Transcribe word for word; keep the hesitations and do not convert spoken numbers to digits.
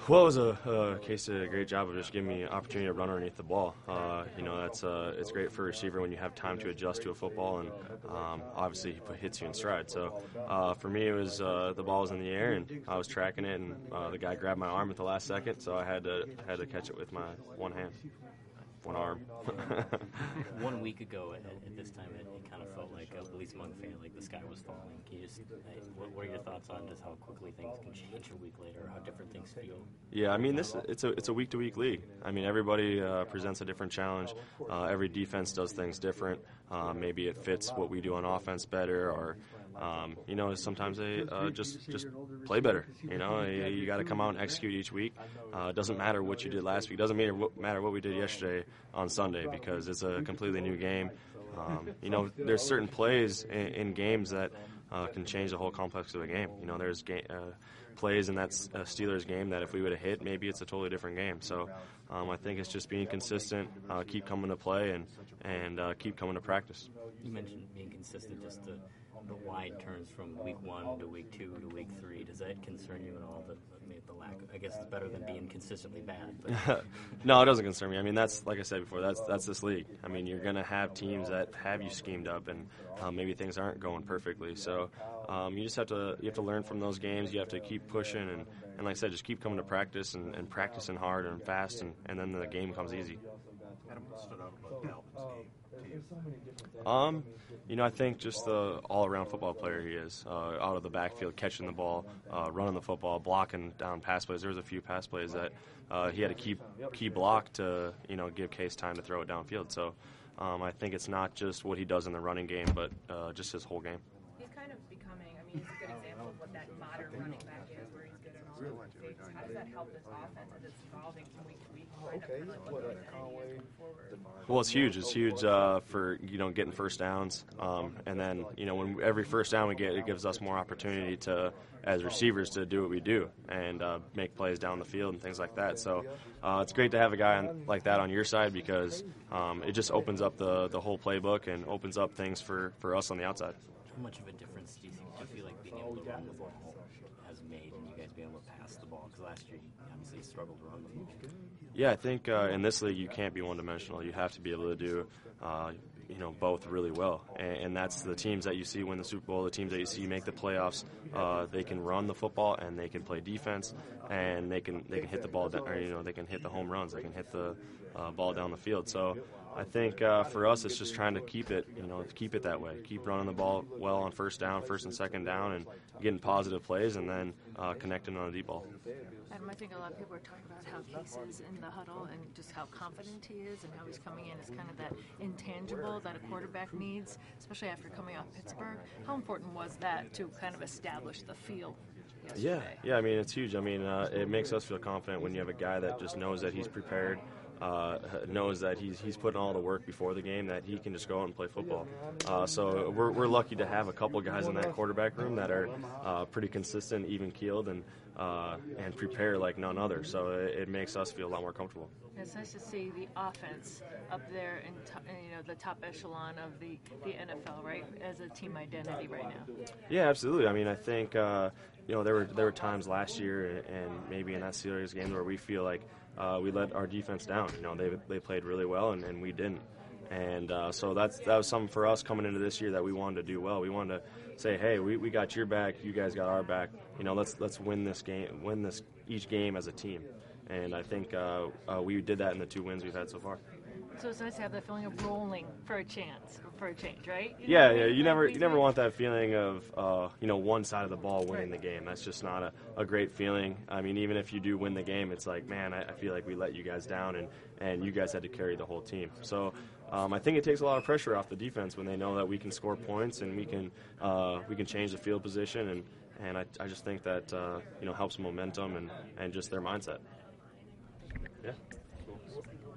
Well, it was a uh, Case did a great job of just giving me an opportunity to run underneath the ball. Uh, you know, that's uh, it's great for a receiver when you have time to adjust to a football, and um, obviously he put, hits you in stride. So uh, for me, it was uh, the ball was in the air, and I was tracking it, and uh, the guy grabbed my arm at the last second, so I had to had to catch it with my one hand. One arm. One week ago, at, at this time, it, it kind of felt like, at least among fans, like the sky was falling. Can you just, hey, what, what are your thoughts on just how quickly things can change a week later, how different things feel? Yeah, I mean, this it's a it's a week to week league. I mean, everybody uh, presents a different challenge. Uh, every defense does things different. Uh, maybe it fits what we do on offense better, or um, you know, sometimes they uh, just just play better. You know, you, you got to come out and execute each week. Uh, it doesn't matter what you did last week. It doesn't matter what, matter what we did yesterday on Sunday, because it's a completely new game. Um, you know, there's certain plays in, in games that uh, can change the whole complex of a game. You know, there's ga- uh, plays in that uh, Steelers game that if we would have hit, maybe it's a totally different game. So um, I think it's just being consistent, uh, keep coming to play, and and uh, keep coming to practice. You mentioned being consistent, just the, the wide turns from week one to week two to week three. Does that concern you at all? The, the lack, I guess it's better than being consistently bad. But. No, it doesn't concern me. I mean, that's like I said before. That's that's this league. I mean, you're going to have teams that have you schemed up, and um, maybe things aren't going perfectly. So um, you just have to you have to learn from those games. You have to keep pushing, and, and like I said, just keep coming to practice and, and practicing hard and fast, and, and then the game comes easy. Adam, what stood out about Dalvin's game to you? Um, you know, I think just the all-around football player he is, uh, out of the backfield, catching the ball, uh, running the football, blocking down pass plays. There was a few pass plays that uh, he had a key key block to, you know, give Case time to throw it downfield. So um, I think it's not just what he does in the running game, but uh, just his whole game. He's kind of becoming, I mean, he's a good example of what that modern running back is, where he's good in all those things. How does that help this offense as it's evolving from week to week? Okay, what Well, it's huge. It's huge uh, for, you know, getting first downs, um, and then, you know, when every first down we get, it gives us more opportunity to, as receivers, to do what we do and uh, make plays down the field and things like that. So uh, it's great to have a guy on, like that on your side, because um, it just opens up the, the whole playbook and opens up things for, for us on the outside. How much of a difference do you, think, do you feel like being able to run the ball has made, and you guys being able to pass the ball? Because last year you obviously struggled to run the ball. Yeah, I think uh, in this league you can't be one-dimensional. You have to be able to do, uh, you know, both really well. And, and that's the teams that you see win the Super Bowl, the teams that you see make the playoffs. Uh, they can run the football and they can play defense, and they can they can hit the ball down, or you know they can hit the home runs. They can hit the uh, ball down the field. So I think uh, for us it's just trying to keep it, you know, keep it that way. Keep running the ball well on first down, first and second down, and getting positive plays, and then uh, connecting on a deep ball. Adam, I think a lot of people are talking about how Case is in the huddle and just how confident he is and how he's coming in as kind of that intangible that a quarterback needs, especially after coming off Pittsburgh. How important was that to kind of establish the feel yesterday? Yeah, yeah. I mean, it's huge. I mean, uh, it makes us feel confident when you have a guy that just knows that he's prepared, uh, knows that he's he's putting all the work before the game, that he can just go out and play football. Uh, so we're we're lucky to have a couple guys in that quarterback room that are uh, pretty consistent, even keeled, and uh, and prepare like none other. So it, it makes us feel a lot more comfortable. It's nice to see the offense up there in to, you know the top echelon of the, the N F L, right, as a team identity right now. Yeah, absolutely. I mean, I think uh, you know there were there were times last year and maybe in that Steelers game where we feel like uh, we let our defense down. You know, they they played really well and, and we didn't. And uh, so that's that was something for us coming into this year that we wanted to do well. We wanted to say, hey, we, we got your back, you guys got our back. You know, let's let's win this game, win this each game as a team. And I think uh, uh, we did that in the two wins we've had so far. So it's nice to have that feeling of rolling for a chance, for a change, right? You Yeah, know, yeah. like- You never like you never we- want that feeling of uh, you know one side of the ball winning the game. That's just not a, a great feeling. I mean, even if you do win the game, it's like, man, I, I feel like we let you guys down, and, and you guys had to carry the whole team. So um, I think it takes a lot of pressure off the defense when they know that we can score points and we can uh, we can change the field position, and and I, I just think that uh, you know helps momentum and, and just their mindset. Yeah.